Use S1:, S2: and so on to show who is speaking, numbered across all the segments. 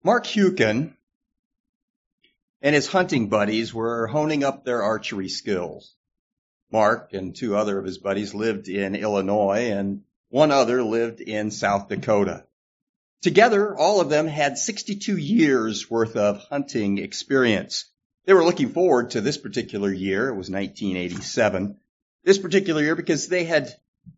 S1: Mark Hukin and his hunting buddies were honing up their archery skills. Mark and two other of his buddies lived in Illinois, and one other lived in South Dakota. Together, all of them had 62 years worth of hunting experience. They were looking forward to this particular year. It was 1987. This particular year because they had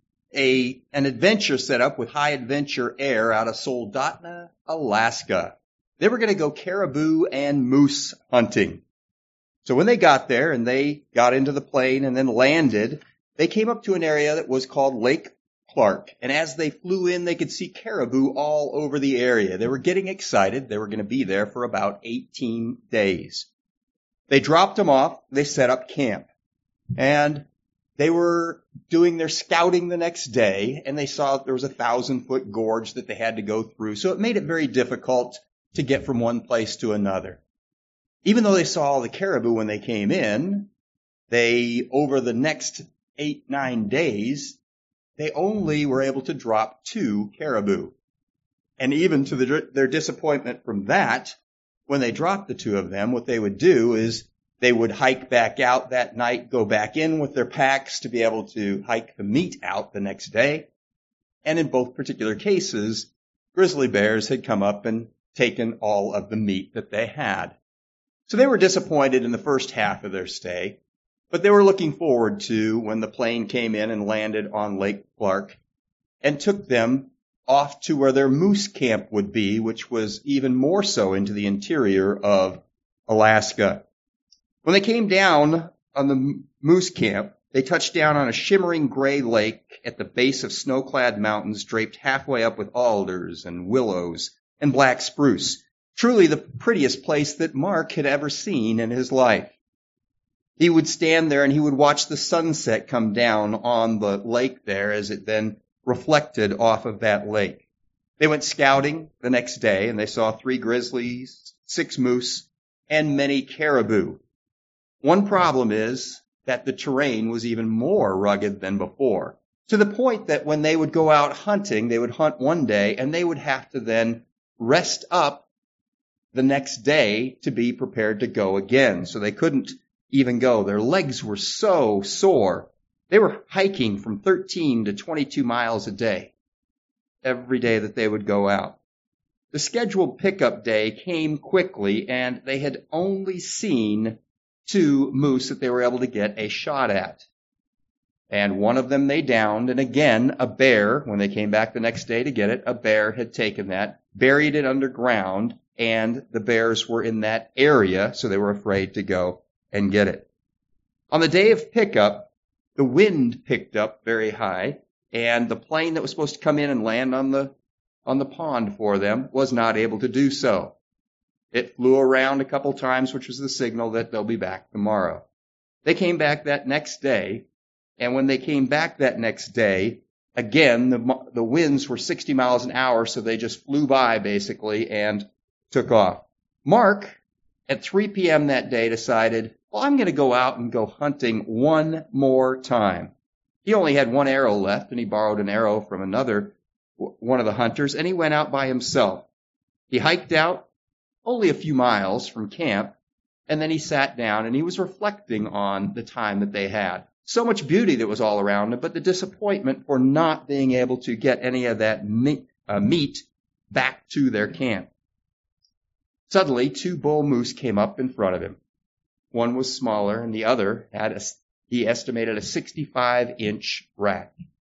S1: an adventure set up with High Adventure Air out of Soldotna, Alaska. They were going to go caribou and moose hunting. So when they got there and they got into the plane and then landed, they came up to an area that was called Lake Clark. And as they flew in, they could see caribou all over the area. They were getting excited. They were going to be there for about 18 days. They dropped them off. They set up camp. And they were doing their scouting the next day, and they saw there was a 1,000-foot gorge that they had to go through. So it made it very difficult to get from one place to another. Even though they saw all the caribou when they came in, over the next 8-9 days, they only were able to drop 2 caribou. And even to their disappointment from that, when they dropped the 2 of them, what they would do is they would hike back out that night, go back in with their packs to be able to hike the meat out the next day. And in both particular cases, grizzly bears had come up and taken all of the meat that they had. So they were disappointed in the first half of their stay, but they were looking forward to when the plane came in and landed on Lake Clark and took them off to where their moose camp would be, which was even more so into the interior of Alaska. When they came down on the moose camp, they touched down on a shimmering gray lake at the base of snow-clad mountains draped halfway up with alders and willows and black spruce. Truly the prettiest place that Mark had ever seen in his life. He would stand there and he would watch the sunset come down on the lake there as it then reflected off of that lake. They went scouting the next day and they saw 3 grizzlies, 6 moose, and many caribou. One problem is that the terrain was even more rugged than before, to the point that when they would go out hunting, they would hunt one day and they would have to then rest up the next day to be prepared to go again. So they couldn't even go. Their legs were so sore. They were hiking from 13 to 22 miles a day every day that they would go out. The scheduled pickup day came quickly and they had only seen 2 moose that they were able to get a shot at. And one of them they downed, and again, a bear, when they came back the next day to get it, a bear had taken that, buried it underground, and the bears were in that area, so they were afraid to go and get it. On the day of pickup, the wind picked up very high, and the plane that was supposed to come in and land on the pond for them was not able to do so. It flew around a couple times, which was the signal that they'll be back tomorrow. They came back that next day, and when they came back that next day, again, the winds were 60 miles an hour, so they just flew by, basically, and took off. Mark, at 3 p.m. that day, decided, well, I'm going to go out and go hunting one more time. He only had 1 arrow left, and he borrowed an arrow from one of the hunters, and he went out by himself. He hiked out only a few miles from camp, and then he sat down and he was reflecting on the time that they had. So much beauty that was all around him, but the disappointment for not being able to get any of that meat back to their camp. Suddenly, 2 bull moose came up in front of him. One was smaller, and the other had he estimated a 65-inch rack.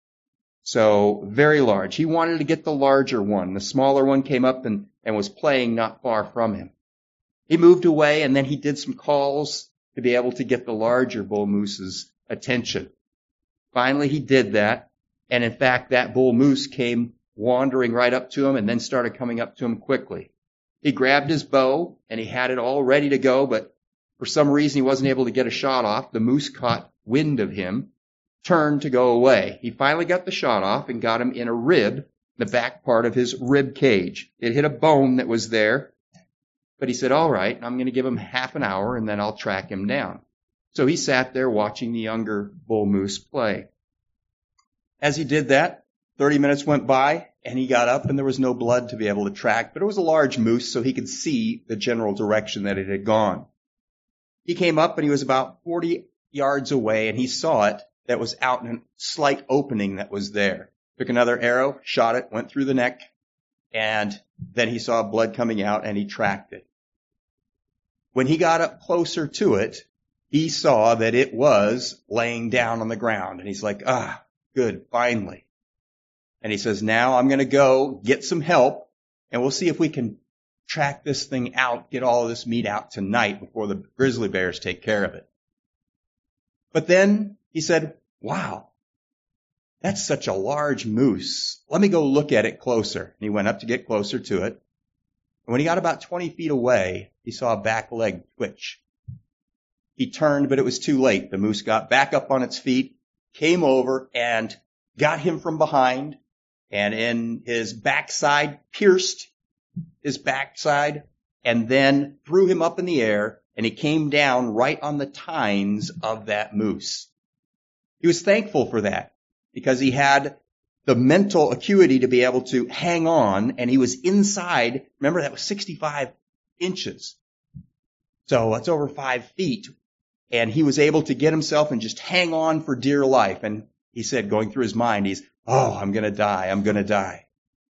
S1: So, very large. He wanted to get the larger one. The smaller one came up and was playing not far from him. He moved away, and then he did some calls to be able to get the larger bull moose's attention. Finally, he did that, and in fact, that bull moose came wandering right up to him and then started coming up to him quickly. He grabbed his bow, and he had it all ready to go, but for some reason he wasn't able to get a shot off. The moose caught wind of him, turned to go away. He finally got the shot off and got him in a rib, the back part of his rib cage. It hit a bone that was there, but he said, all right, I'm going to give him half an hour and then I'll track him down. So he sat there watching the younger bull moose play. As he did that, 30 minutes went by, and he got up, and there was no blood to be able to track, but it was a large moose, so he could see the general direction that it had gone. He came up, and he was about 40 yards away, and he saw it that was out in a slight opening that was there. Took another arrow, shot it, went through the neck, and then he saw blood coming out, and he tracked it. When he got up closer to it, he saw that it was laying down on the ground, and he's like, good, finally. And he says, now I'm going to go get some help, and we'll see if we can track this thing out, get all of this meat out tonight before the grizzly bears take care of it. But then he said, wow, that's such a large moose. Let me go look at it closer. And he went up to get closer to it. And when he got about 20 feet away, he saw a back leg twitch. He turned, but it was too late. The moose got back up on its feet, came over, and got him from behind, and in his backside, pierced his backside, and then threw him up in the air, and he came down right on the tines of that moose. He was thankful for that, because he had the mental acuity to be able to hang on, and he was inside. Remember, that was 65 inches. So that's over 5 feet. And he was able to get himself and just hang on for dear life. And he said, going through his mind, I'm going to die. I'm going to die.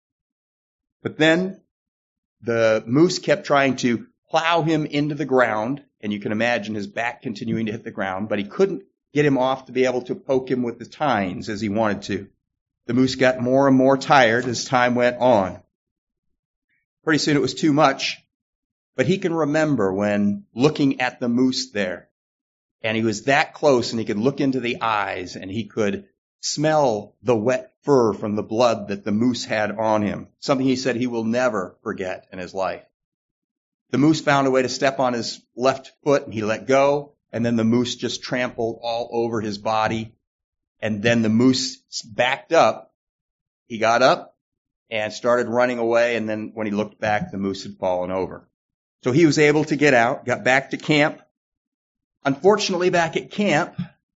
S1: But then the moose kept trying to plow him into the ground. And you can imagine his back continuing to hit the ground, but he couldn't get him off to be able to poke him with the tines as he wanted to. The moose got more and more tired as time went on. Pretty soon it was too much, but he can remember when looking at the moose there, and he was that close, and he could look into the eyes, and he could smell the wet fur from the blood that the moose had on him, something he said he will never forget in his life. The moose found a way to step on his left foot, and he let go, and then the moose just trampled all over his body. And then the moose backed up. He got up and started running away, and then when he looked back, the moose had fallen over. So he was able to get out, got back to camp. Unfortunately, back at camp,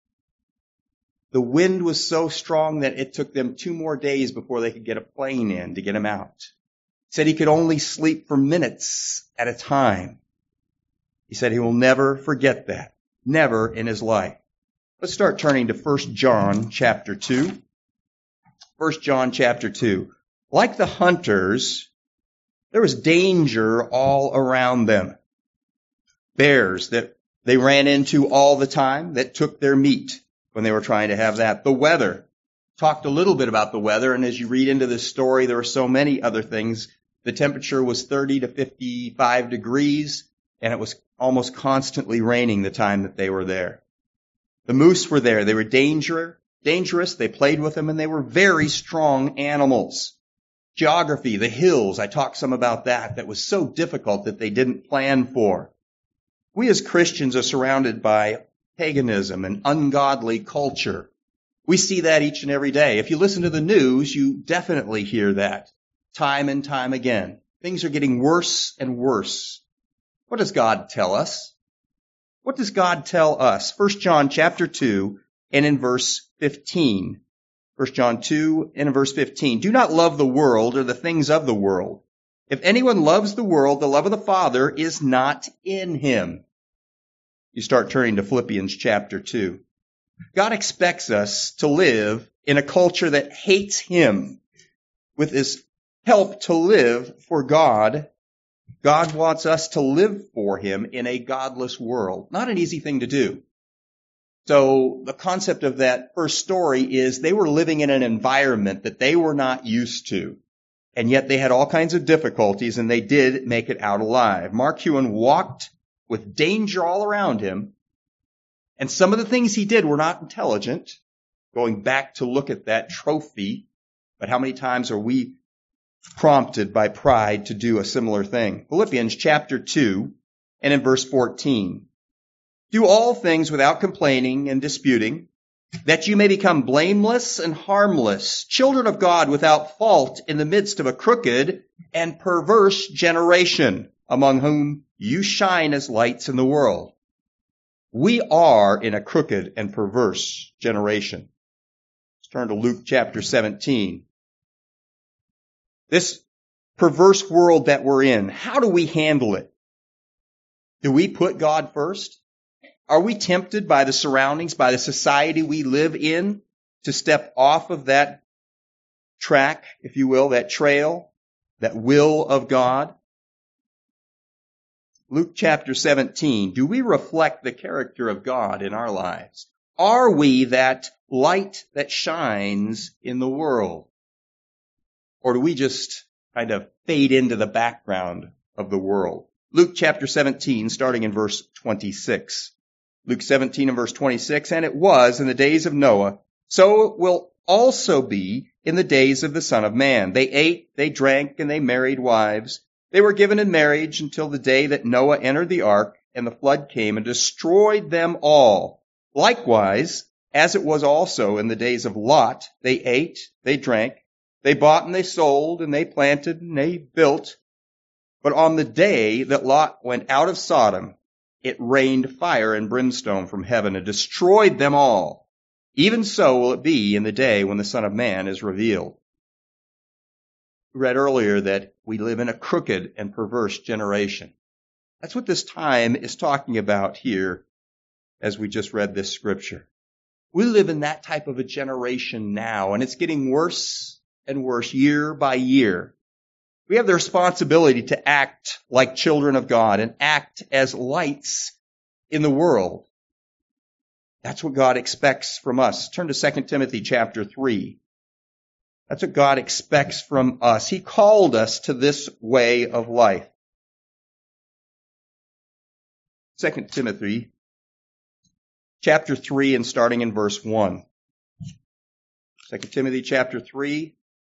S1: the wind was so strong that it took them 2 more days before they could get a plane in to get him out. He said he could only sleep for minutes at a time. He said he will never forget that, never in his life. Let's start turning to 1 John chapter 2. 1 John chapter 2. Like the hunters, there was danger all around them. Bears that they ran into all the time that took their meat when they were trying to have that. The weather. Talked a little bit about the weather, and as you read into this story, there were so many other things. The temperature was 30 to 55 degrees, and it was almost constantly raining the time that they were there. The moose were there. They were dangerous. They played with them, and they were very strong animals. Geography, the hills, I talked some about that. That was so difficult that they didn't plan for. We as Christians are surrounded by paganism and ungodly culture. We see that each and every day. If you listen to the news, you definitely hear that time and time again. Things are getting worse and worse. What does God tell us? What does God tell us? 1 John chapter 2 and in verse 15. 1 John 2 and in verse 15. Do not love the world or the things of the world. If anyone loves the world, the love of the Father is not in him. You start turning to Philippians chapter 2. God expects us to live in a culture that hates him. With his help to live for God, God wants us to live for him in a godless world. Not an easy thing to do. So the concept of that first story is they were living in an environment that they were not used to. And yet they had all kinds of difficulties, and they did make it out alive. Mark Hewen walked with danger all around him. And some of the things he did were not intelligent. Going back to look at that trophy. But how many times are we prompted by pride to do a similar thing? Philippians chapter 2 and in verse 14. Do all things without complaining and disputing, that you may become blameless and harmless, children of God without fault in the midst of a crooked and perverse generation, among whom you shine as lights in the world. We are in a crooked and perverse generation. Let's turn to Luke chapter 17. This perverse world that we're in, how do we handle it? Do we put God first? Are we tempted by the surroundings, by the society we live in, to step off of that track, if you will, that trail, that will of God? Luke chapter 17, do we reflect the character of God in our lives? Are we that light that shines in the world? Or do we just kind of fade into the background of the world? Luke chapter 17, starting in verse 26. Luke 17 and verse 26, and it was in the days of Noah, so it will also be in the days of the Son of Man. They ate, they drank, and they married wives. They were given in marriage until the day that Noah entered the ark, and the flood came and destroyed them all. Likewise, as it was also in the days of Lot, they ate, they drank, they bought and they sold, and they planted and they built. But on the day that Lot went out of Sodom, it rained fire and brimstone from heaven and destroyed them all. Even so will it be in the day when the Son of Man is revealed. We read earlier that we live in a crooked and perverse generation. That's what this time is talking about here as we just read this scripture. We live in that type of a generation now, and it's getting worse and worse year by year. We have the responsibility to act like children of God and act as lights in the world. That's what God expects from us. Turn to 2 Timothy chapter 3. That's what God expects from us. He called us to this way of life. 2 Timothy chapter 3 and starting in verse 1. 2 Timothy chapter 3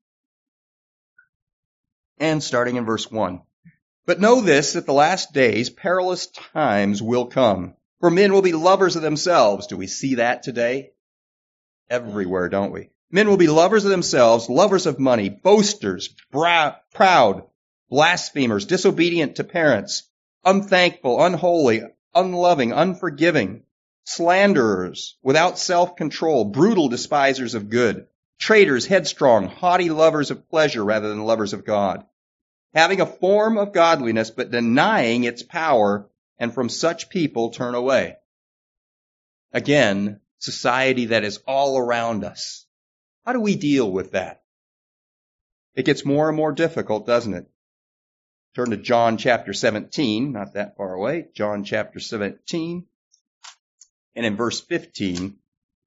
S1: and starting in verse 1. But know this, that the last days perilous times will come. For men will be lovers of themselves. Do we see that today? Everywhere, don't we? Men will be lovers of themselves, lovers of money, boasters, proud, blasphemers, disobedient to parents, unthankful, unholy, unloving, unforgiving, slanderers, without self-control, brutal despisers of good, traitors, headstrong, haughty lovers of pleasure rather than lovers of God, having a form of godliness but denying its power, and from such people turn away. Again, society that is all around us. How do we deal with that? It gets more and more difficult, doesn't it? Turn to John chapter 17, not that far away. John chapter 17, and in verse 15.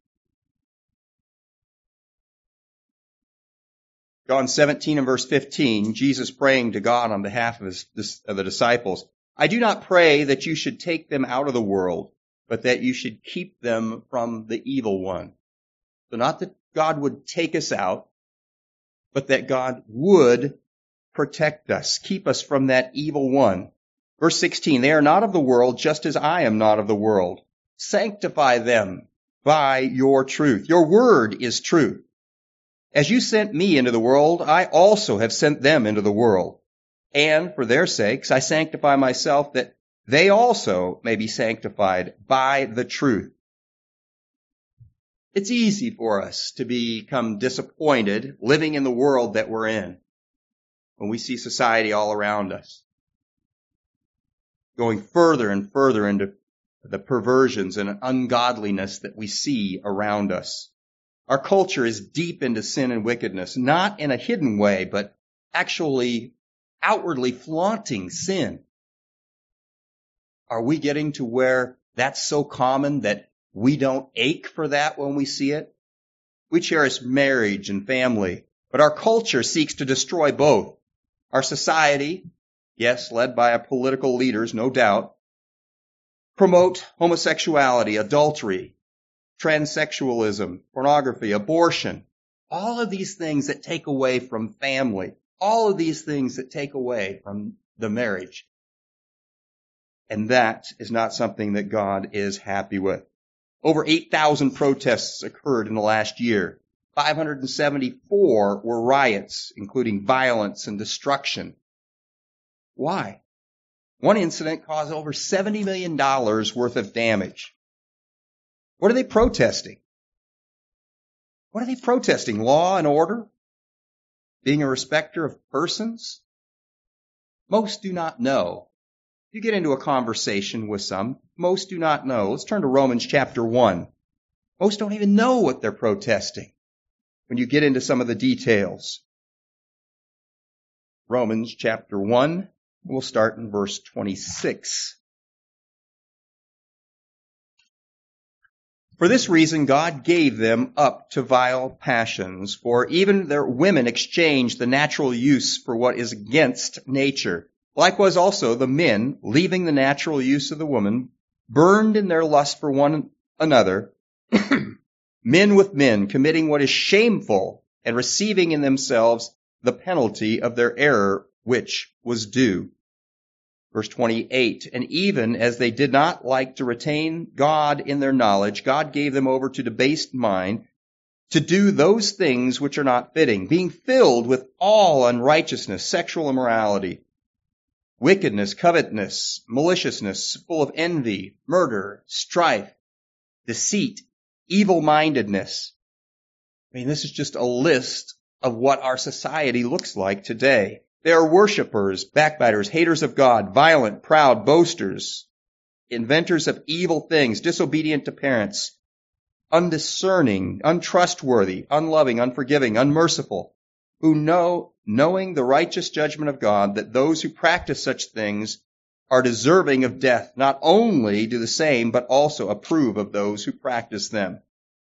S1: John 17 and verse 15, Jesus praying to God on behalf of the disciples. I do not pray that you should take them out of the world, but that you should keep them from the evil one. So not that God would take us out, but that God would protect us, keep us from that evil one. Verse 16, they are not of the world, just as I am not of the world. Sanctify them by your truth. Your word is truth. As you sent me into the world, I also have sent them into the world. And for their sakes, I sanctify myself that they also may be sanctified by the truth. It's easy for us to become disappointed living in the world that we're in when we see society all around us going further and further into the perversions and ungodliness that we see around us. Our culture is deep into sin and wickedness, not in a hidden way, but actually outwardly flaunting sin. Are we getting to where that's so common that we don't ache for that when we see it? We cherish marriage and family, but our culture seeks to destroy both. Our society, yes, led by our political leaders, no doubt, promote homosexuality, adultery, transsexualism, pornography, abortion, all of these things that take away from family, all of these things that take away from the marriage. And that is not something that God is happy with. Over 8,000 protests occurred in the last year. 574 were riots, including violence and destruction. Why? One incident caused over $70 million worth of damage. What are they protesting? What are they protesting? Law and order? being a respecter of persons? Most do not know. You get into a conversation with some, most do not know. Let's turn to Romans chapter 1. Most don't even know what they're protesting when you get into some of the details. Romans chapter 1, we'll start in verse 26. For this reason, God gave them up to vile passions, for even their women exchanged the natural use for what is against nature. Likewise also the men, leaving the natural use of the woman, burned in their lust for one another, men with men, committing what is shameful, and receiving in themselves the penalty of their error, which was due. Verse 28, and even as they did not like to retain God in their knowledge, God gave them over to debased mind to do those things which are not fitting, being filled with all unrighteousness, sexual immorality, wickedness, covetousness, maliciousness, full of envy, murder, strife, deceit, evil-mindedness. I mean, this is just a list of what our society looks like today. They are worshipers, backbiters, haters of God, violent, proud, boasters, inventors of evil things, disobedient to parents, undiscerning, untrustworthy, unloving, unforgiving, unmerciful, who knowing the righteous judgment of God, that those who practice such things are deserving of death, not only do the same, but also approve of those who practice them.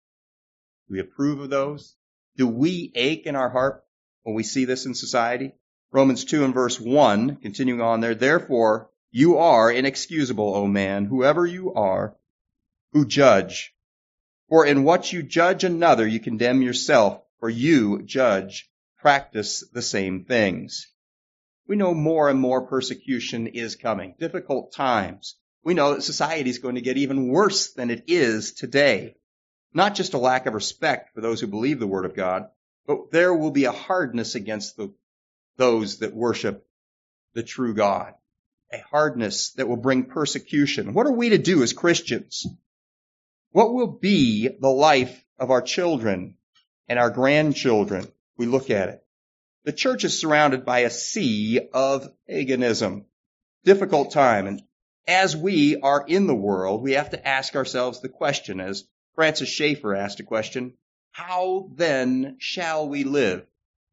S1: Do we approve of those? Do we ache in our heart when we see this in society? Romans 2 and verse 1, continuing on there, therefore you are inexcusable, O man, whoever you are, who judge. For in what you judge another, you condemn yourself, for you practice the same things. We know more and more persecution is coming, difficult times. We know that society is going to get even worse than it is today. Not just a lack of respect for those who believe the Word of God, but there will be a hardness against those that worship the true God. A hardness that will bring persecution. What are we to do as Christians? What will be the life of our children and our grandchildren? We look at it. The church is surrounded by a sea of paganism. Difficult time. And as we are in the world, we have to ask ourselves the question, as Francis Schaeffer asked a question, how then shall we live?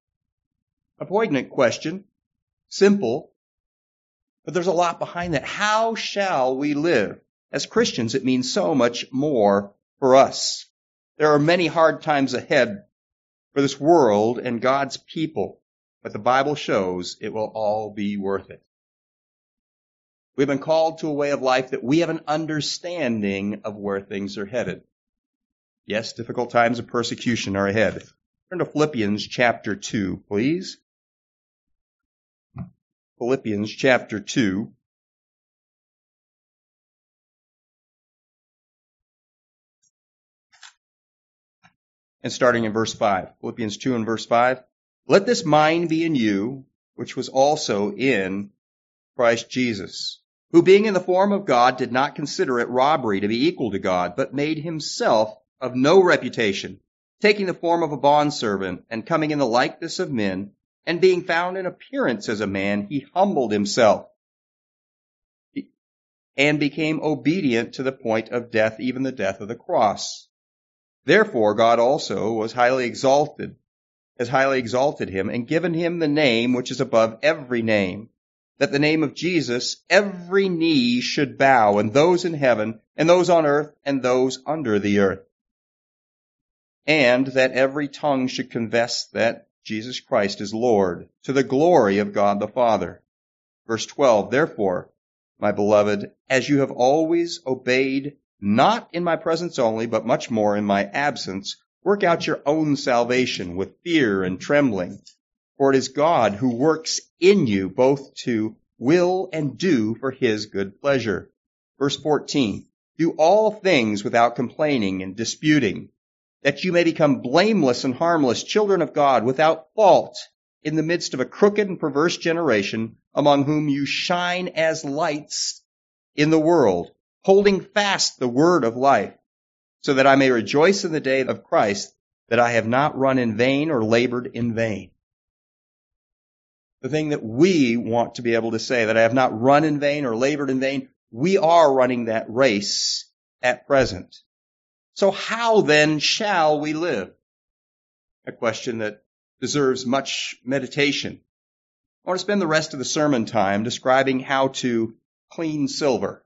S1: A poignant question, simple, but there's a lot behind that. How shall we live? As Christians, it means so much more for us. There are many hard times ahead for this world and God's people, but the Bible shows it will all be worth it. We've been called to a way of life that we have an understanding of where things are headed. Yes, difficult times of persecution are ahead. Turn to Philippians chapter 2, please. Philippians chapter 2. And starting in verse 5. Philippians 2 and verse 5. Let this mind be in you, which was also in Christ Jesus, who being in the form of God did not consider it robbery to be equal to God, but made himself of no reputation, taking the form of a bondservant and coming in the likeness of men, and being found in appearance as a man, he humbled himself and became obedient to the point of death, even the death of the cross. Therefore God also has highly exalted him and given him the name which is above every name, that the name of Jesus every knee should bow, and those in heaven, and those on earth, and those under the earth, and that every tongue should confess that Jesus Christ is Lord, to the glory of God the Father. Verse 12, therefore, my beloved, as you have always obeyed, not in my presence only, but much more in my absence, work out your own salvation with fear and trembling. For it is God who works in you both to will and do for his good pleasure. Verse 14, do all things without complaining and disputing, that you may become blameless and harmless, children of God, without fault, in the midst of a crooked and perverse generation, among whom you shine as lights in the world, holding fast the word of life, so that I may rejoice in the day of Christ, that I have not run in vain or labored in vain. the thing that we want to be able to say, that I have not run in vain or labored in vain. We are running that race at present. So how then shall we live? A question that deserves much meditation. I want to spend the rest of the sermon time describing how to clean silver.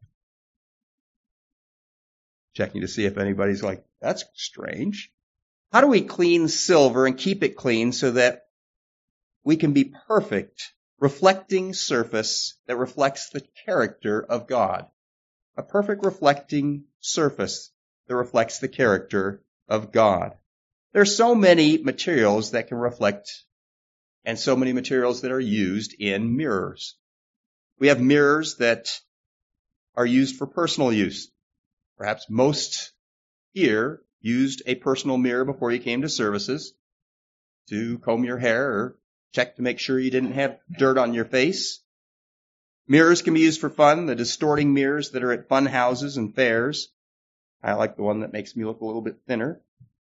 S1: Checking to see if anybody's like, that's strange. How do we clean silver and keep it clean so that we can be perfect, reflecting surface that reflects the character of God? A perfect reflecting surface that reflects the character of God. There are so many materials that can reflect, and so many materials that are used in mirrors. We have mirrors that are used for personal use. Perhaps most here used a personal mirror before you came to services to comb your hair or check to make sure you didn't have dirt on your face. Mirrors can be used for fun, the distorting mirrors that are at fun houses and fairs. I like the one that makes me look a little bit thinner.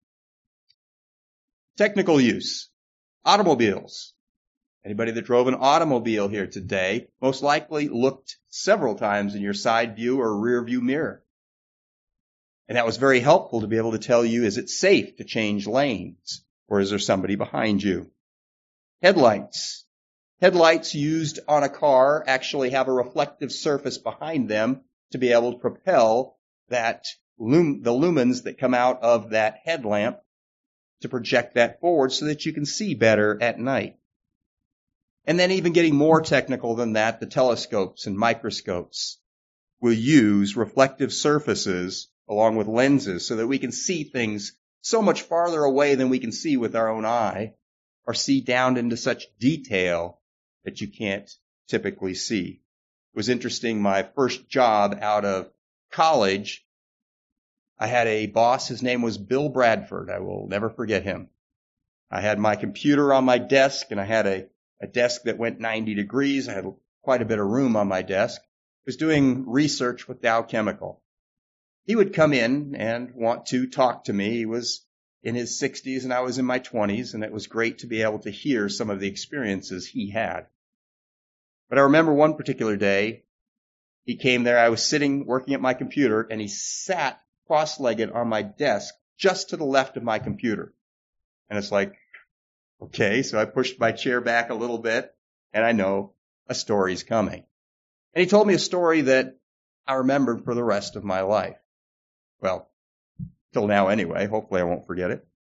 S1: Technical use. Automobiles. Anybody that drove an automobile here today most likely looked several times in your side view or rear view mirror. And that was very helpful to be able to tell you, is it safe to change lanes? Or is there somebody behind you? Headlights. Headlights used on a car actually have a reflective surface behind them to be able to propel that the lumens that come out of that headlamp to project that forward so that you can see better at night. And then even getting more technical than that, the telescopes and microscopes will use reflective surfaces along with lenses so that we can see things so much farther away than we can see with our own eye, or see down into such detail that you can't typically see. It was interesting, my first job out of college, I had a boss, his name was Bill Bradford. I will never forget him. I had my computer on my desk, and I had a desk that went 90 degrees. I had quite a bit of room on my desk. I was doing research with Dow Chemical. He would come in and want to talk to me. He was in his 60s and I was in my 20s, and it was great to be able to hear some of the experiences he had. But I remember one particular day, he came there, I was sitting working at my computer, and he sat cross-legged on my desk just to the left of my computer. And it's like, okay, so I pushed my chair back a little bit, and I know a story's coming. And he told me a story that I remembered for the rest of my life. Well, till now anyway. Hopefully I won't forget it.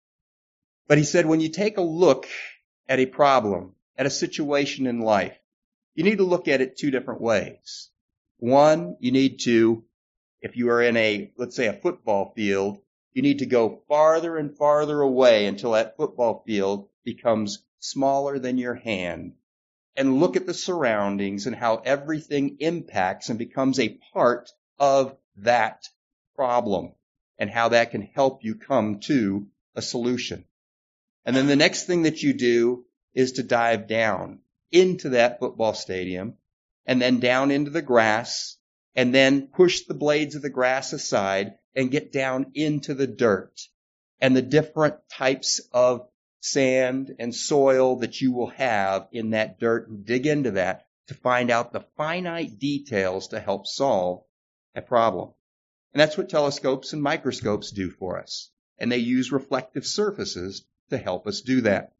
S1: But he said, when you take a look at a problem, at a situation in life, you need to look at it two different ways. One, you need to, if you are in let's say a football field, you need to go farther and farther away until that football field becomes smaller than your hand, and look at the surroundings and how everything impacts and becomes a part of that problem, and how that can help you come to a solution. And then the next thing that you do is to dive down into that football stadium, and then down into the grass, and then push the blades of the grass aside and get down into the dirt and the different types of sand and soil that you will have in that dirt, and dig into that to find out the finite details to help solve a problem. And that's what telescopes and microscopes do for us. And they use reflective surfaces to help us do that.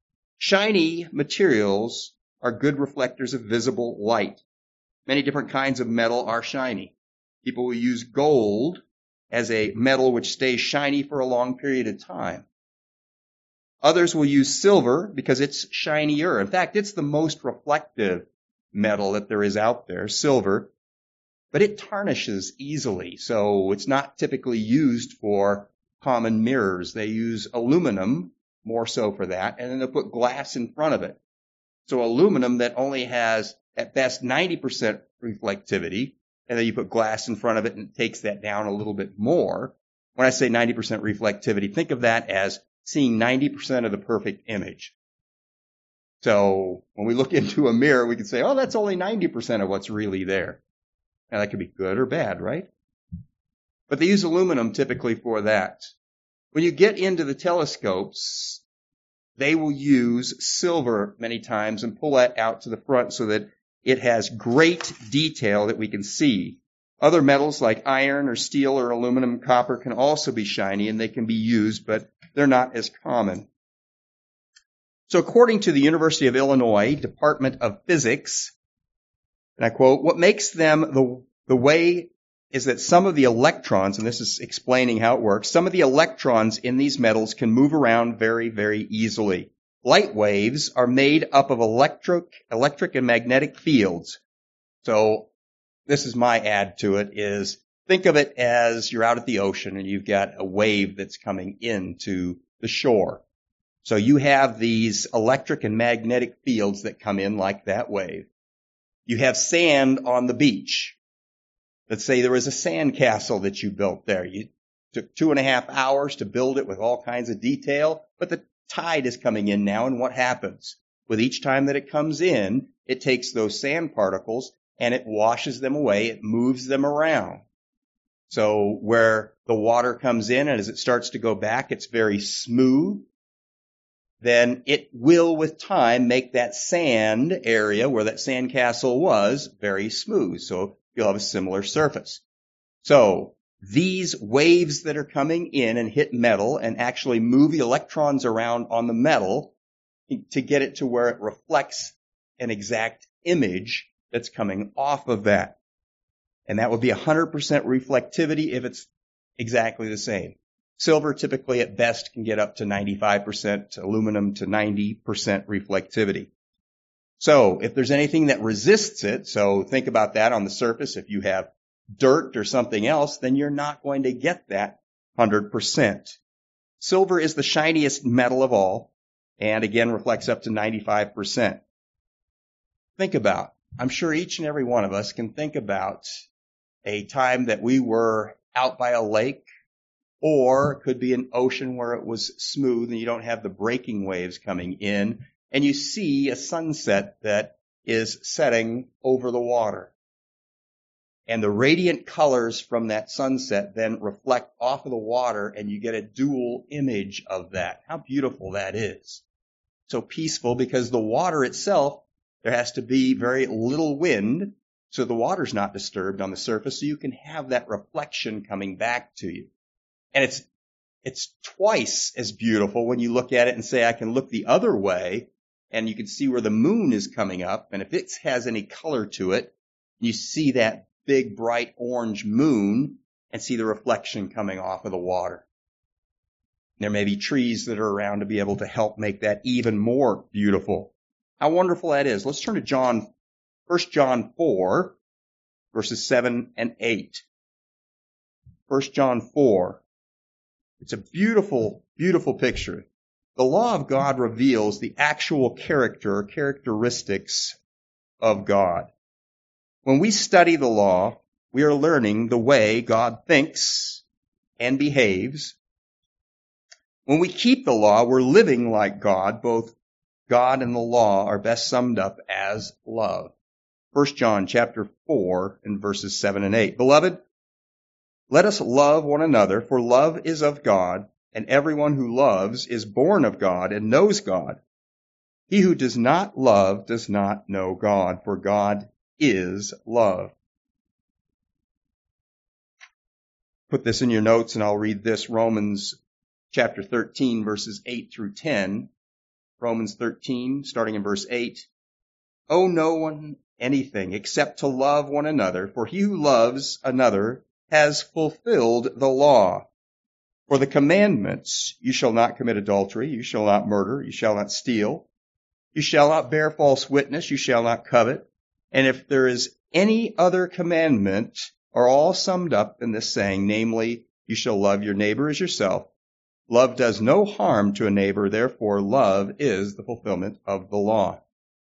S1: Shiny materials are good reflectors of visible light. Many different kinds of metal are shiny. People will use gold as a metal which stays shiny for a long period of time. Others will use silver because it's shinier. In fact, it's the most reflective metal that there is out there, silver. But it tarnishes easily, so it's not typically used for common mirrors. They use aluminum more so for that, and then they'll put glass in front of it. So aluminum that only has at best 90% reflectivity, and then you put glass in front of it and it takes that down a little bit more. When I say 90% reflectivity, think of that as seeing 90% of the perfect image. So when we look into a mirror, we can say, oh, that's only 90% of what's really there. Now that could be good or bad, right? But they use aluminum typically for that. When you get into the telescopes, they will use silver many times and pull that out to the front so that it has great detail that we can see. Other metals like iron or steel or aluminum, copper can also be shiny and they can be used, but they're not as common. So according to the University of Illinois Department of Physics, and I quote, what makes them the way is that some of the electrons, and this is explaining how it works, some of the electrons in these metals can move around very, very easily. Light waves are made up of electric and magnetic fields. So this is my add to it, is think of it as you're out at the ocean and you've got a wave that's coming into the shore. So you have these electric and magnetic fields that come in like that wave. You have sand on the beach. Let's say there was a sand castle that you built there. You took 2.5 hours to build it with all kinds of detail, but the tide is coming in now, and what happens? With each time that it comes in, it takes those sand particles and it washes them away, it moves them around. So where the water comes in and as it starts to go back, it's very smooth. Then it will, with time, make that sand area where that sand castle was very smooth. So you'll have a similar surface. So these waves that are coming in and hit metal and actually move the electrons around on the metal to get it to where it reflects an exact image that's coming off of that. And that would be 100% reflectivity if it's exactly the same. Silver typically at best can get up to 95%, aluminum to 90% reflectivity. So if there's anything that resists it, so think about that on the surface, if you have dirt or something else, then you're not going to get that 100%. Silver is the shiniest metal of all, and again reflects up to 95%. Think about, I'm sure each and every one of us can think about a time that we were out by a lake, or it could be an ocean where it was smooth and you don't have the breaking waves coming in, and you see a sunset that is setting over the water. And the radiant colors from that sunset then reflect off of the water, and you get a dual image of that. How beautiful that is. So peaceful, because the water itself, there has to be very little wind, so the water's not disturbed on the surface, so you can have that reflection coming back to you. And it's twice as beautiful when you look at it and say, I can look the other way, and you can see where the moon is coming up, and if it has any color to it, you see that big bright orange moon and see the reflection coming off of the water. There may be trees that are around to be able to help make that even more beautiful. How wonderful that is. Let's turn to 1 John 4, verses 7 and 8. 1 John 4. It's a beautiful, beautiful picture. The law of God reveals the actual characteristics of God. When we study the law, we are learning the way God thinks and behaves. When we keep the law, we're living like God. Both God and the law are best summed up as love. 1 John chapter 4 and verses 7 and 8. Beloved, let us love one another, for love is of God, and everyone who loves is born of God and knows God. He who does not love does not know God, for God is love. Put this in your notes and I'll read this. Romans chapter 13, verses 8 through 10. Romans 13, starting in verse 8. Owe no one anything except to love one another, for he who loves another has fulfilled the law. For the commandments, you shall not commit adultery, you shall not murder, you shall not steal, you shall not bear false witness, you shall not covet. And if there is any other commandment, are all summed up in this saying, namely, you shall love your neighbor as yourself. Love does no harm to a neighbor, therefore love is the fulfillment of the law.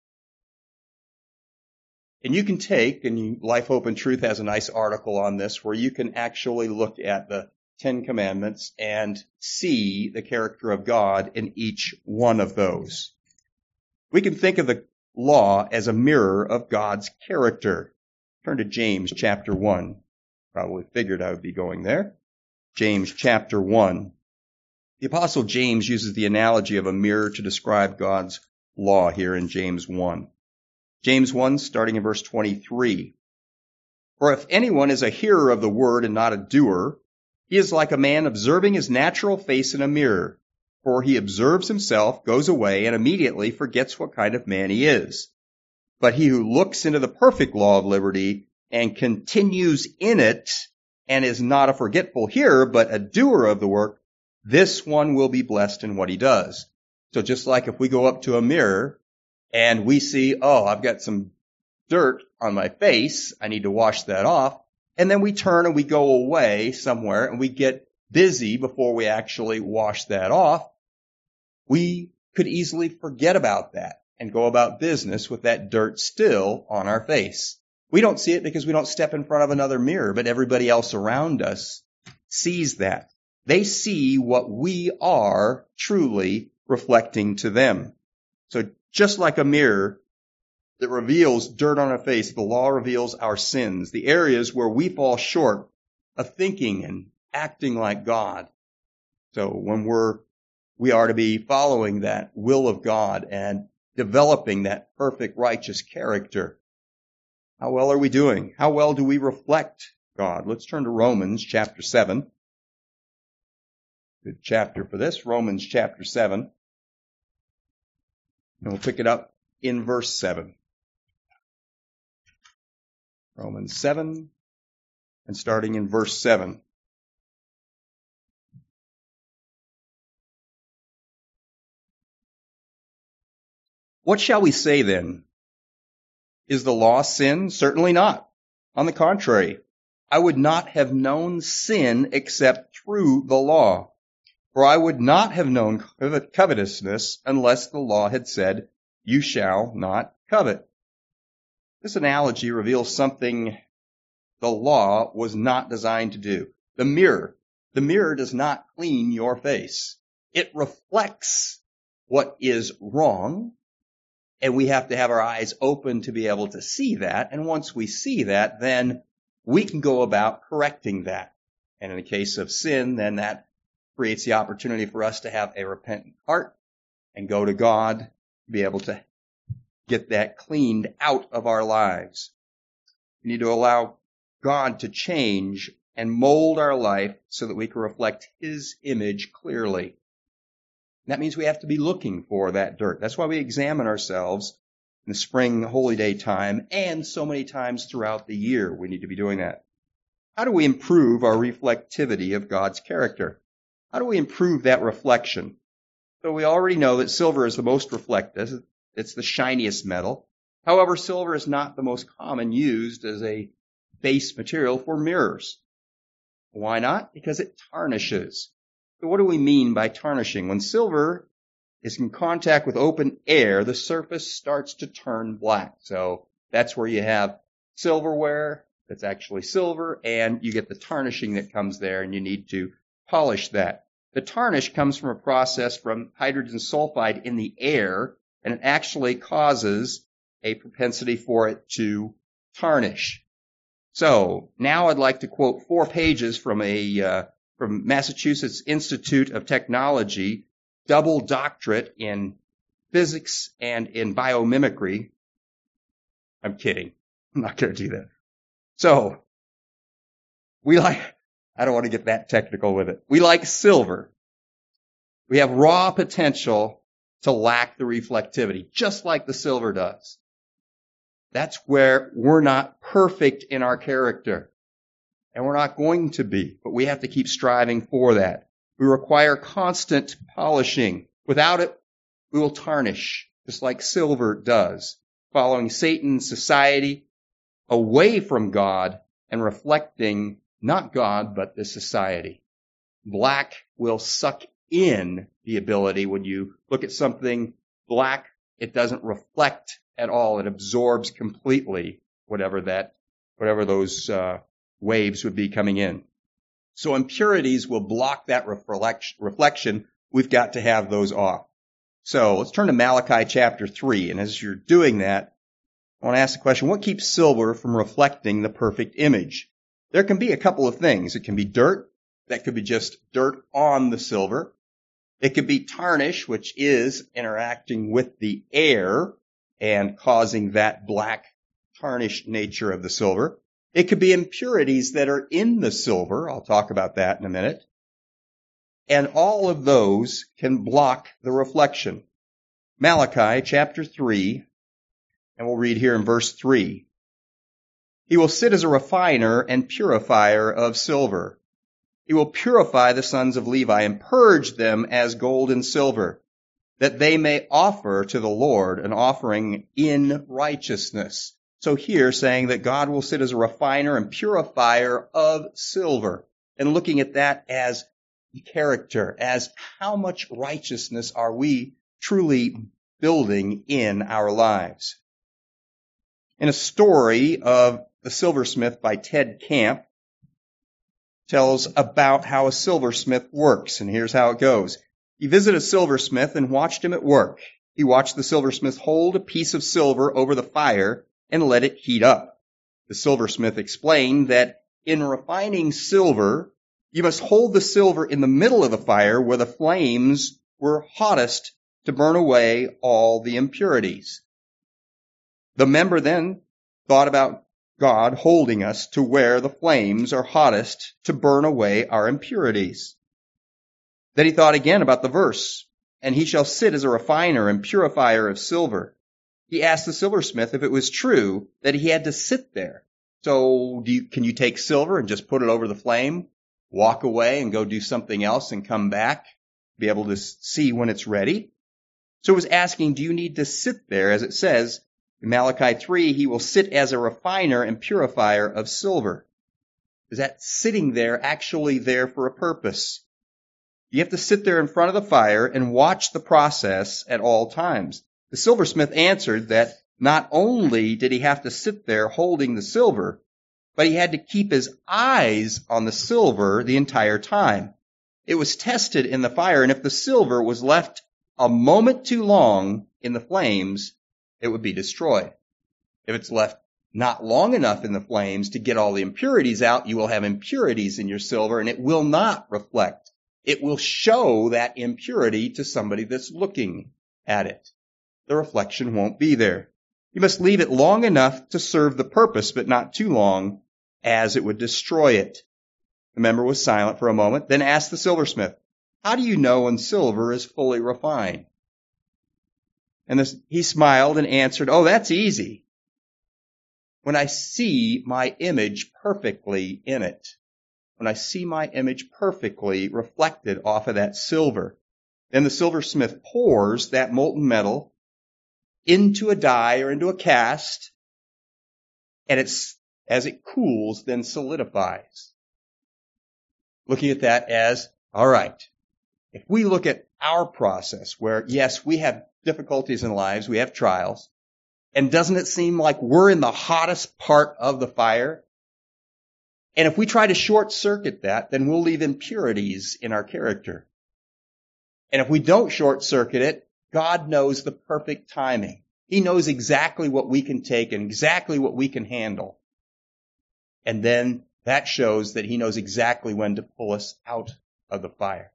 S1: And you can take, and Life, Hope, and Truth has a nice article on this, where you can actually look at the 10 commandments and see the character of God in each one of those. We can think of the law as a mirror of God's character. Turn to James chapter 1. Probably figured I would be going there. James chapter 1. The Apostle James uses the analogy of a mirror to describe God's law here in James 1. James 1, starting in verse 23. For if anyone is a hearer of the word and not a doer, he is like a man observing his natural face in a mirror. For he observes himself, goes away, and immediately forgets what kind of man he is. But he who looks into the perfect law of liberty and continues in it, and is not a forgetful hearer, but a doer of the work, this one will be blessed in what he does. So just like if we go up to a mirror and we see, oh, I've got some dirt on my face, I need to wash that off, and then we turn and we go away somewhere and we get busy before we actually wash that off, we could easily forget about that and go about business with that dirt still on our face. We don't see it because we don't step in front of another mirror, but everybody else around us sees that. They see what we are truly reflecting to them. So just like a mirror that reveals dirt on our face, the law reveals our sins, the areas where we fall short of thinking and acting like God. So when we are to be following that will of God and developing that perfect righteous character. How well are we doing? How well do we reflect God? Let's turn to Romans chapter 7. Good chapter for this, Romans chapter 7. And we'll pick it up in verse 7. Romans 7, and starting in verse 7. What shall we say then? Is the law sin? Certainly not. On the contrary, I would not have known sin except through the law. For I would not have known covetousness unless the law had said, you shall not covet. This analogy reveals something the law was not designed to do. The mirror does not clean your face. It reflects what is wrong, and we have to have our eyes open to be able to see that. And once we see that, then we can go about correcting that. And in the case of sin, then that creates the opportunity for us to have a repentant heart and go to God to be able to get that cleaned out of our lives. We need to allow God to change and mold our life so that we can reflect His image clearly. That means we have to be looking for that dirt. That's why we examine ourselves in the spring holy day time and so many times throughout the year. We need to be doing that. How do we improve our reflectivity of God's character? How do we improve that reflection? So we already know that silver is the most reflective. It's the shiniest metal. However, silver is not the most common used as a base material for mirrors. Why not? Because it tarnishes. So what do we mean by tarnishing? When silver is in contact with open air, the surface starts to turn black. So that's where you have silverware that's actually silver, and you get the tarnishing that comes there, and you need to polish that. The tarnish comes from a process from hydrogen sulfide in the air, and it actually causes a propensity for it to tarnish. So now I'd like to quote 4 pages from from Massachusetts Institute of Technology, double doctorate in physics and in biomimicry. I'm kidding. I'm not going to do that. So I don't want to get that technical with it. We like silver. We have raw potential to lack the reflectivity, just like the silver does. That's where we're not perfect in our character. And we're not going to be, but we have to keep striving for that. We require constant polishing. Without it, we will tarnish, just like silver does, following Satan's society away from God and reflecting not God, but the society. Black will suck in the ability. When you look at something black, it doesn't reflect at all. It absorbs completely whatever those waves would be coming in. So impurities will block that reflection. We've got to have those off. So let's turn to Malachi chapter 3. And as you're doing that, I want to ask the question, what keeps silver from reflecting the perfect image? There can be a couple of things. It can be dirt. That could be just dirt on the silver. It could be tarnish, which is interacting with the air and causing that black tarnished nature of the silver. It could be impurities that are in the silver. I'll talk about that in a minute. And all of those can block the reflection. Malachi chapter 3, and we'll read here in verse 3. He will sit as a refiner and purifier of silver. He will purify the sons of Levi and purge them as gold and silver, that they may offer to the Lord an offering in righteousness. So here saying that God will sit as a refiner and purifier of silver, and looking at that as character, as how much righteousness are we truly building in our lives. In a story of The Silversmith by Ted Camp, tells about how a silversmith works, and here's how it goes. He visited a silversmith and watched him at work. He watched the silversmith hold a piece of silver over the fire and let it heat up. The silversmith explained that in refining silver, you must hold the silver in the middle of the fire where the flames were hottest to burn away all the impurities. The member then thought about God holding us to where the flames are hottest to burn away our impurities. Then he thought again about the verse, and he shall sit as a refiner and purifier of silver. He asked the silversmith if it was true that he had to sit there. So can you take silver and just put it over the flame, walk away and go do something else and come back, be able to see when it's ready? So it was asking, do you need to sit there, as it says, in Malachi 3, he will sit as a refiner and purifier of silver. Is that sitting there actually there for a purpose? You have to sit there in front of the fire and watch the process at all times. The silversmith answered that not only did he have to sit there holding the silver, but he had to keep his eyes on the silver the entire time. It was tested in the fire, and if the silver was left a moment too long in the flames, it would be destroyed. If it's left not long enough in the flames to get all the impurities out, you will have impurities in your silver, and it will not reflect. It will show that impurity to somebody that's looking at it. The reflection won't be there. You must leave it long enough to serve the purpose, but not too long, as it would destroy it. The member was silent for a moment, then asked the silversmith, how do you know when silver is fully refined? And he smiled and answered, oh, that's easy. When I see my image perfectly in it, when I see my image perfectly reflected off of that silver, then the silversmith pours that molten metal into a die or into a cast, and as it cools, then solidifies. Looking at that as, all right, if we look at our process where, yes, we have difficulties in lives, we have trials, and doesn't it seem like we're in the hottest part of the fire? And if we try to short circuit that, then we'll leave impurities in our character. And if we don't short circuit it, God knows the perfect timing. He knows exactly what we can take and exactly what we can handle. And then that shows that he knows exactly when to pull us out of the fire.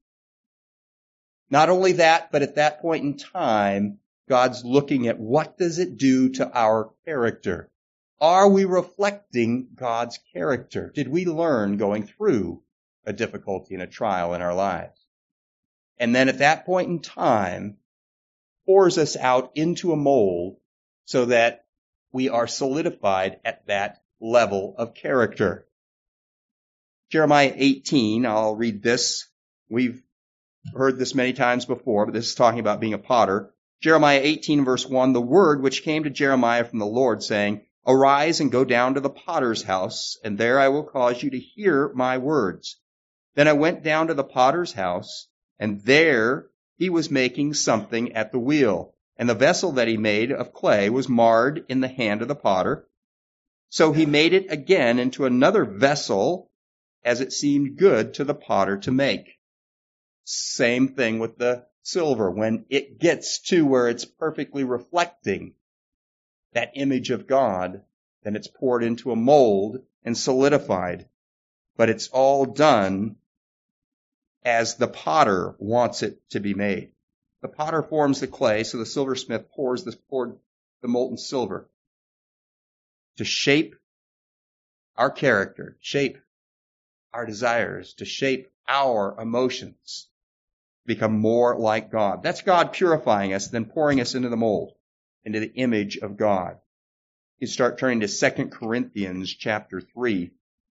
S1: Not only that, but at that point in time, God's looking at what does it do to our character? Are we reflecting God's character? Did we learn going through a difficulty and a trial in our lives? And then at that point in time, pours us out into a mold so that we are solidified at that level of character. Jeremiah 18, I'll read this. We've heard this many times before, but this is talking about being a potter. Jeremiah 18 verse 1, the word which came to Jeremiah from the Lord saying, arise and go down to the potter's house, and there I will cause you to hear my words. Then I went down to the potter's house, and there he was making something at the wheel. And the vessel that he made of clay was marred in the hand of the potter. So he made it again into another vessel as it seemed good to the potter to make. Same thing with the silver. When it gets to where it's perfectly reflecting that image of God, then it's poured into a mold and solidified. But it's all done as the potter wants it to be made. The potter forms the clay, so the silversmith pours the molten silver to shape our character, shape our desires, to shape our emotions, become more like God. That's God purifying us, then pouring us into the mold, into the image of God. You start turning to 2 Corinthians chapter 3.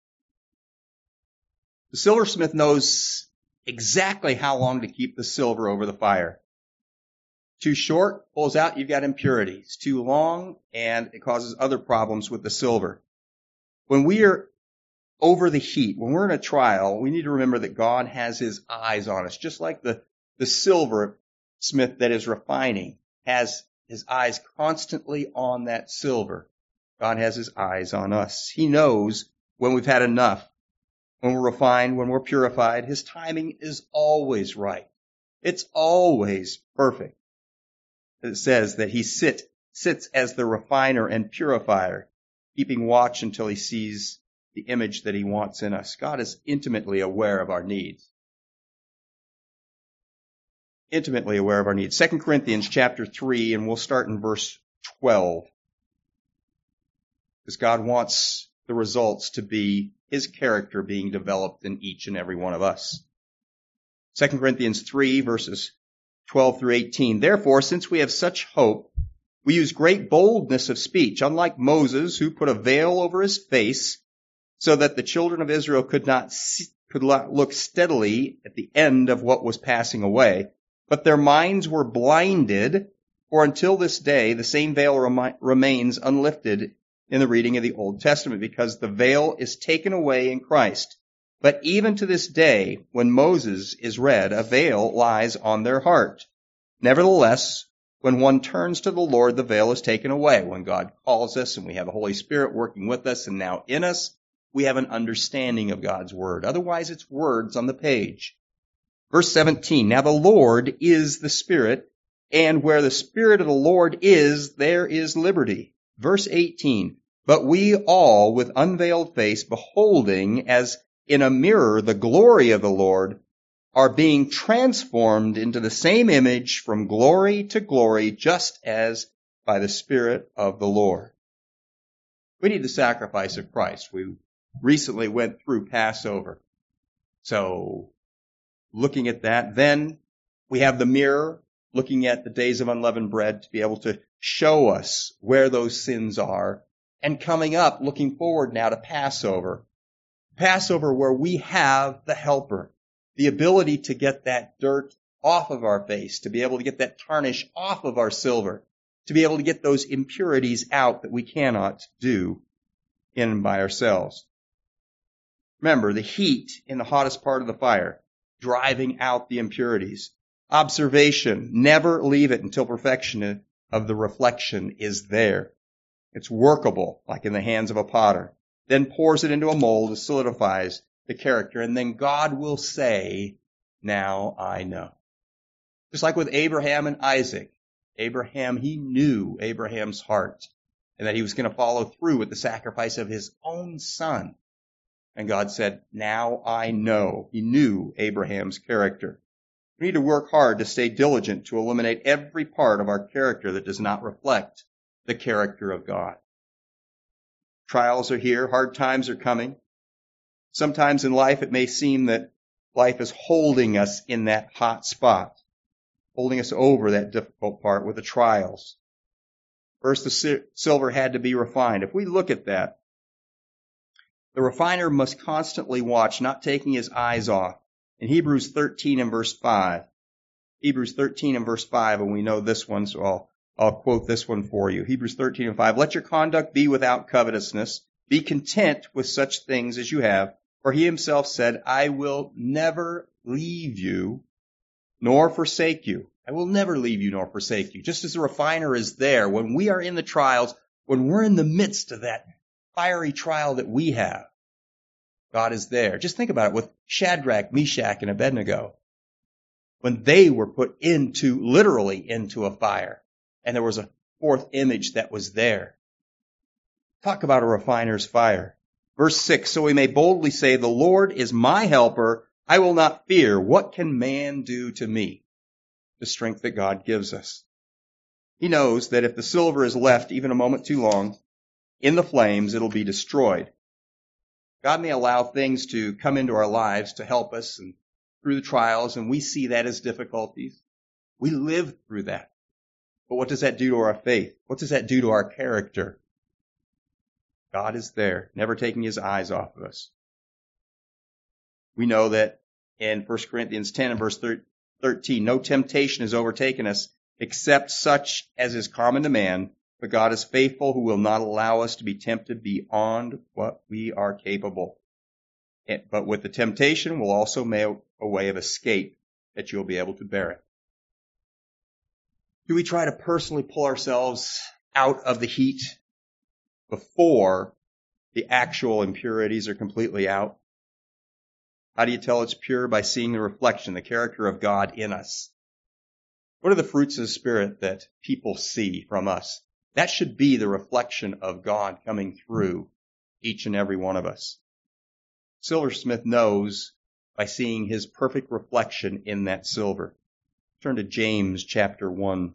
S1: The silversmith knows exactly how long to keep the silver over the fire. Too short, pulls out, you've got impurities. Too long, and it causes other problems with the silver. When we are over the heat, when we're in a trial, we need to remember that God has his eyes on us. Just like the silversmith that is refining has his eyes constantly on that silver, God has his eyes on us. He knows when we've had enough, when we're refined, when we're purified. His timing is always right. It's always perfect. It says that he sits as the refiner and purifier, keeping watch until he sees the image that he wants in us. God is intimately aware of our needs. Intimately aware of our needs. 2 Corinthians chapter 3, and we'll start in verse 12. Because God wants the results to be his character being developed in each and every one of us. 2 Corinthians 3, verses 12 through 18. Therefore, since we have such hope, we use great boldness of speech, unlike Moses, who put a veil over his face, so that the children of Israel could not look steadily at the end of what was passing away. But their minds were blinded, for until this day the same veil remains unlifted in the reading of the Old Testament, because the veil is taken away in Christ. But even to this day, when Moses is read, a veil lies on their heart. Nevertheless, when one turns to the Lord, the veil is taken away. When God calls us and we have the Holy Spirit working with us and now in us, we have an understanding of God's word. Otherwise, it's words on the page. Verse 17, now the Lord is the Spirit, and where the Spirit of the Lord is, there is liberty. Verse 18, but we all with unveiled face, beholding as in a mirror the glory of the Lord, are being transformed into the same image from glory to glory, just as by the Spirit of the Lord. We need the sacrifice of Christ. We recently went through Passover. So, looking at that, then we have the mirror, looking at the days of unleavened bread to be able to show us where those sins are, and coming up, looking forward now to Passover. Passover where we have the helper, the ability to get that dirt off of our face, to be able to get that tarnish off of our silver, to be able to get those impurities out that we cannot do in and by ourselves. Remember, the heat in the hottest part of the fire, driving out the impurities. Observation, never leave it until perfection of the reflection is there. It's workable, like in the hands of a potter. Then pours it into a mold, it solidifies the character, and then God will say, now I know. Just like with Abraham and Isaac. Abraham, he knew Abraham's heart, and that he was going to follow through with the sacrifice of his own son. And God said, now I know. He knew Abraham's character. We need to work hard to stay diligent to eliminate every part of our character that does not reflect the character of God. Trials are here. Hard times are coming. Sometimes in life it may seem that life is holding us in that hot spot, holding us over that difficult part with the trials. First, the silver had to be refined. If we look at that, the refiner must constantly watch, not taking his eyes off. In Hebrews 13 and verse 5, Hebrews 13 and verse 5, and we know this one, so I'll quote this one for you. Hebrews 13 and 5, let your conduct be without covetousness. Be content with such things as you have. For he himself said, I will never leave you nor forsake you. I will never leave you nor forsake you. Just as the refiner is there, when we are in the trials, when we're in the midst of that fiery trial that we have, God is there. Just think about it with Shadrach, Meshach, and Abednego. When they were put literally into a fire, and there was a fourth image that was there. Talk about a refiner's fire. Verse 6, so we may boldly say, the Lord is my helper. I will not fear. What can man do to me? The strength that God gives us. He knows that if the silver is left even a moment too long in the flames, it'll be destroyed. God may allow things to come into our lives to help us and through the trials, and we see that as difficulties. We live through that. But what does that do to our faith? What does that do to our character? God is there, never taking his eyes off of us. We know that in 1 Corinthians 10 and verse 13, no temptation has overtaken us except such as is common to man, but God is faithful, who will not allow us to be tempted beyond what we are capable. But with the temptation will also make a way of escape that you'll be able to bear it. Do we try to personally pull ourselves out of the heat before the actual impurities are completely out? How do you tell it's pure? By seeing the reflection, the character of God in us. What are the fruits of the Spirit that people see from us? That should be the reflection of God coming through each and every one of us. Silversmith knows by seeing his perfect reflection in that silver. Turn to James chapter 1.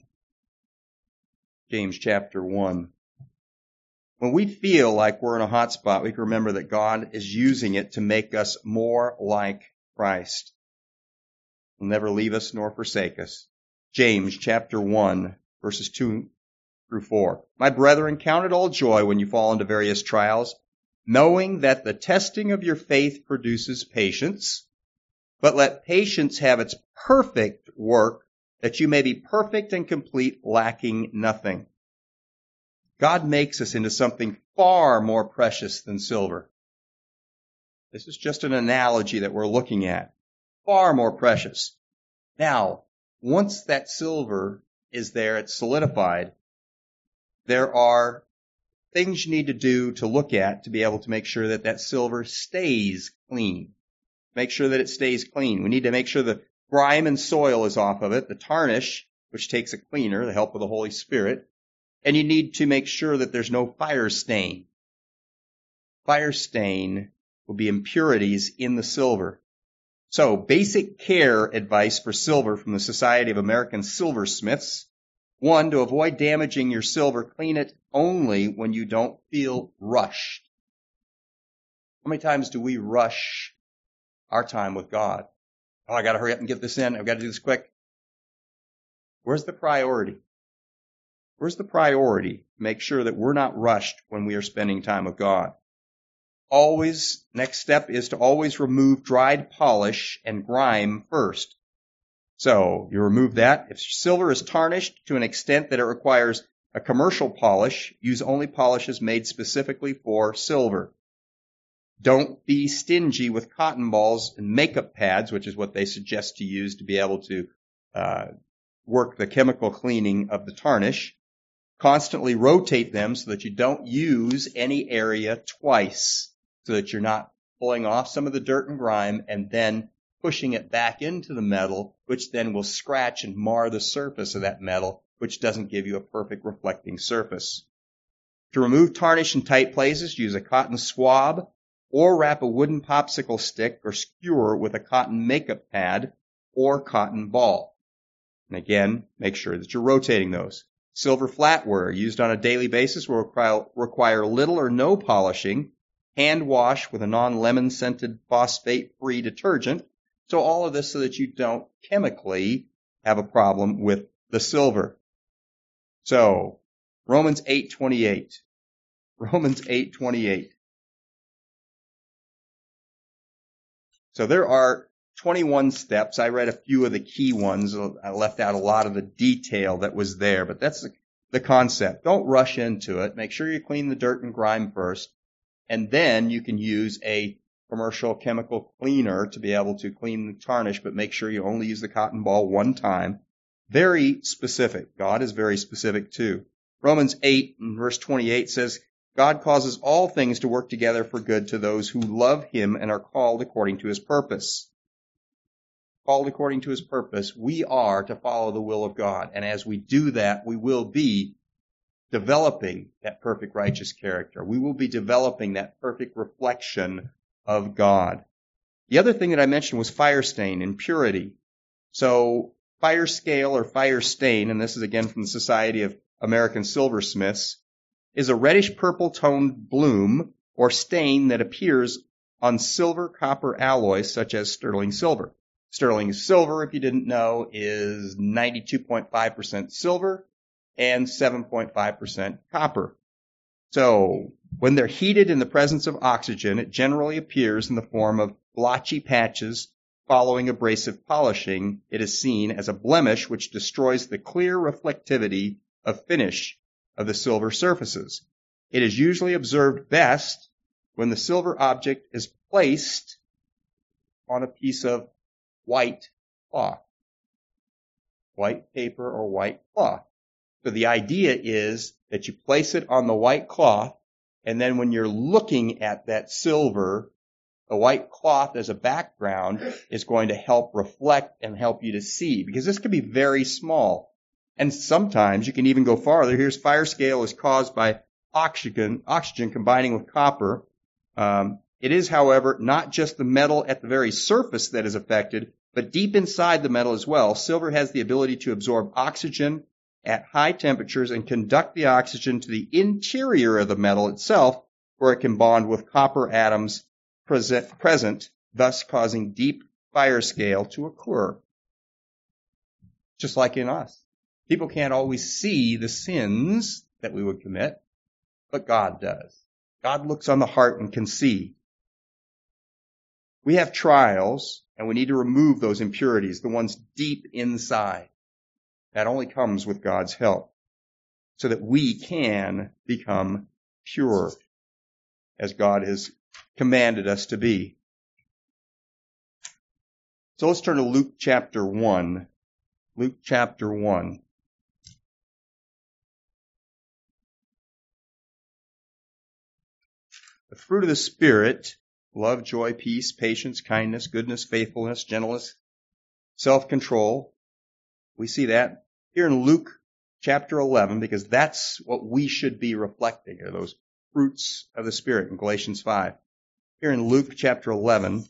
S1: James chapter 1. When we feel like we're in a hot spot, we can remember that God is using it to make us more like Christ. He'll never leave us nor forsake us. James chapter 1, verses 2 through 4. My brethren, count it all joy when you fall into various trials, knowing that the testing of your faith produces patience. But let patience have its perfect work, that you may be perfect and complete, lacking nothing. God makes us into something far more precious than silver. This is just an analogy that we're looking at. Far more precious. Now, once that silver is there, it's solidified, there are things you need to do to look at to be able to make sure that that silver stays clean. Make sure that it stays clean. We need to make sure the grime and soil is off of it, the tarnish, which takes a cleaner, the help of the Holy Spirit. And you need to make sure that there's no fire stain. Fire stain will be impurities in the silver. So, basic care advice for silver from the Society of American Silversmiths. 1, to avoid damaging your silver, clean it only when you don't feel rushed. How many times do we rush our time with God? Oh, I got to hurry up and get this in. I've got to do this quick. Where's the priority? Where's the priority? Make sure that we're not rushed when we are spending time with God. Always, next step is to always remove dried polish and grime first. So, you remove that. If silver is tarnished to an extent that it requires a commercial polish, use only polishes made specifically for silver. Don't be stingy with cotton balls and makeup pads, which is what they suggest to use to be able to work the chemical cleaning of the tarnish. Constantly rotate them so that you don't use any area twice, so that you're not pulling off some of the dirt and grime and then pushing it back into the metal, which then will scratch and mar the surface of that metal, which doesn't give you a perfect reflecting surface. To remove tarnish in tight places, use a cotton swab or wrap a wooden popsicle stick or skewer with a cotton makeup pad or cotton ball. And again, make sure that you're rotating those. Silver flatware used on a daily basis will require little or no polishing, hand wash with a non-lemon scented phosphate-free detergent. So all of this so that you don't chemically have a problem with the silver. So, Romans 8:28. Romans 8:28. So there are 21 steps. I read a few of the key ones. I left out a lot of the detail that was there, but that's the concept. Don't rush into it. Make sure you clean the dirt and grime first, and then you can use a commercial chemical cleaner to be able to clean the tarnish, but make sure you only use the cotton ball one time. Very specific. God is very specific too. Romans 8 and verse 28 says, God causes all things to work together for good to those who love him and are called according to his purpose. Called according to his purpose, we are to follow the will of God. And as we do that, we will be developing that perfect righteous character. We will be developing that perfect reflection of God. The other thing that I mentioned was fire stain, impurity. So fire scale or fire stain, and this is again from the Society of American Silversmiths, is a reddish purple toned bloom or stain that appears on silver copper alloys such as sterling silver. Sterling silver, if you didn't know, is 92.5% silver and 7.5% copper. So when they're heated in the presence of oxygen, it generally appears in the form of blotchy patches. Following abrasive polishing, it is seen as a blemish which destroys the clear reflectivity of finish of the silver surfaces. It is usually observed best when the silver object is placed on a piece of white cloth, white paper or white cloth. So the idea is that you place it on the white cloth, and then when you're looking at that silver, the white cloth as a background is going to help reflect and help you to see, because this can be very small. And sometimes you can even go farther. Here's fire scale is caused by oxygen combining with copper. It is, however, not just the metal at the very surface that is affected, but deep inside the metal as well. Silver has the ability to absorb oxygen at high temperatures and conduct the oxygen to the interior of the metal itself, where it can bond with copper atoms present, thus causing deep fire scale to occur. Just like in us. People can't always see the sins that we would commit, but God does. God looks on the heart and can see. We have trials, and we need to remove those impurities, the ones deep inside. That only comes with God's help, so that we can become pure, as God has commanded us to be. So let's turn to Luke chapter 1. Luke chapter 1. The fruit of the Spirit, love, joy, peace, patience, kindness, goodness, faithfulness, gentleness, self-control. We see that here in Luke chapter 11, because that's what we should be reflecting, are those fruits of the Spirit in Galatians 5. Here in Luke chapter 11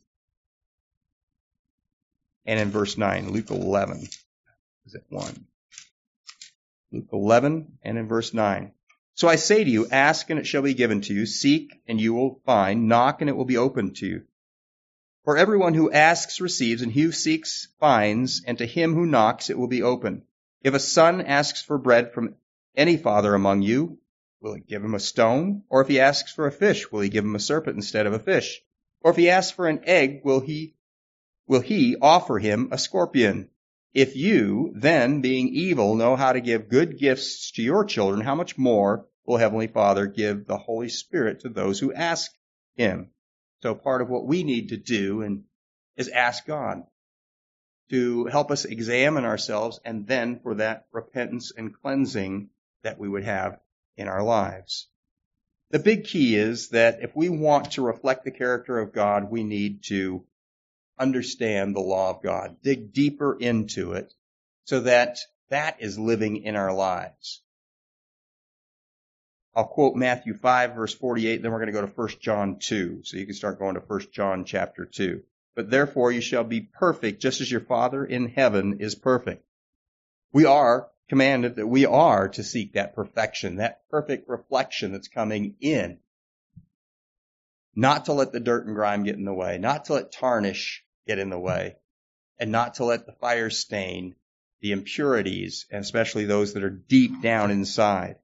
S1: and in verse 9. Luke 11. Is it 1? Luke 11 and in verse 9. So I say to you, ask and it shall be given to you. Seek and you will find. Knock and it will be opened to you. For everyone who asks receives, and he who seeks finds, and to him who knocks it will be opened. If a son asks for bread from any father among you, will he give him a stone? Or if he asks for a fish, will he give him a serpent instead of a fish? Or if he asks for an egg, will he offer him a scorpion? If you, then, being evil, know how to give good gifts to your children, how much more will Heavenly Father give the Holy Spirit to those who ask Him? So part of what we need to do is ask God to help us examine ourselves, and then for that repentance and cleansing that we would have in our lives. The big key is that if we want to reflect the character of God, we need to understand the law of God, dig deeper into it, so that that is living in our lives. I'll quote Matthew 5, verse 48, then we're going to go to 1 John 2. So you can start going to 1 John chapter 2. But therefore you shall be perfect, just as your Father in heaven is perfect. We are commanded that we are to seek that perfection, that perfect reflection that's coming in. Not to let the dirt and grime get in the way, not to let tarnish get in the way, and not to let the fire stain, the impurities, and especially those that are deep down inside.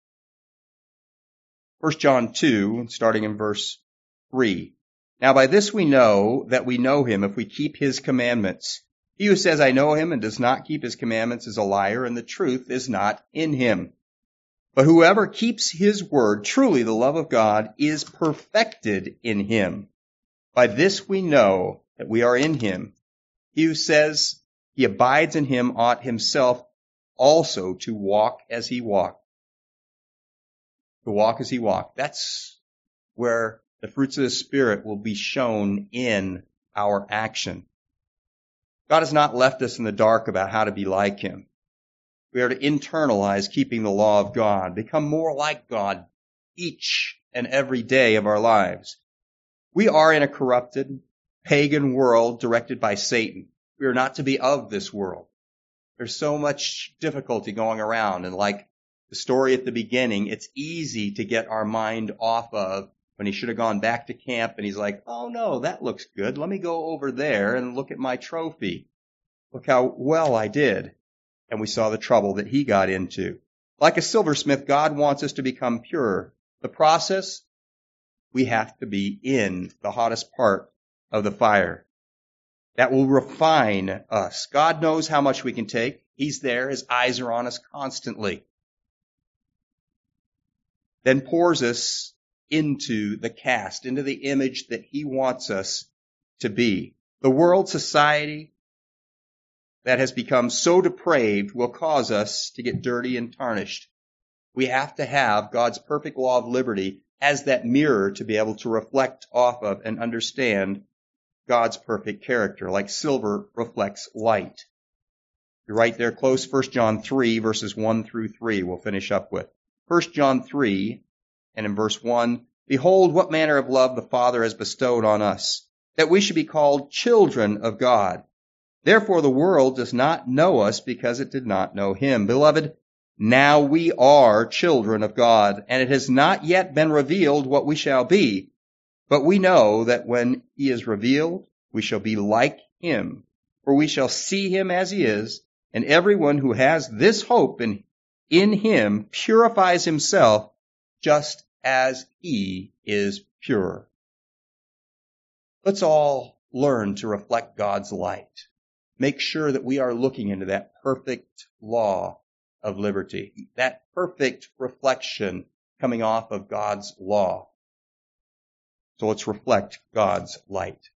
S1: 1 John 2, starting in verse 3. Now by this we know that we know him if we keep his commandments. He who says, I know him, and does not keep his commandments is a liar, and the truth is not in him. But whoever keeps his word, truly the love of God is perfected in him. By this we know that we are in him. He who says he abides in him ought himself also to walk as he walked. To walk as he walked. That's where the fruits of the Spirit will be shown in our action. God has not left us in the dark about how to be like him. We are to internalize keeping the law of God, become more like God each and every day of our lives. We are in a corrupted pagan world directed by Satan. We are not to be of this world. There's so much difficulty going around, and like the story at the beginning, it's easy to get our mind off of when he should have gone back to camp and he's like, oh no, that looks good. Let me go over there and look at my trophy. Look how well I did. And we saw the trouble that he got into. Like a silversmith, God wants us to become pure. The process, we have to be in the hottest part of the fire. That will refine us. God knows how much we can take. He's there. His eyes are on us constantly. Then pours us into the cast, into the image that he wants us to be. The world society that has become so depraved will cause us to get dirty and tarnished. We have to have God's perfect law of liberty as that mirror to be able to reflect off of and understand God's perfect character, like silver reflects light. You're right there close, 1 John 3, verses 1 through 3, we'll finish up with. 1 John 3, and in verse 1, behold, what manner of love the Father has bestowed on us, that we should be called children of God. Therefore the world does not know us because it did not know him. Beloved, now we are children of God, and it has not yet been revealed what we shall be. But we know that when he is revealed, we shall be like him, for we shall see him as he is, and everyone who has this hope in him purifies himself just as he is pure. Let's all learn to reflect God's light. Make sure that we are looking into that perfect law of liberty, that perfect reflection coming off of God's law. So let's reflect God's light.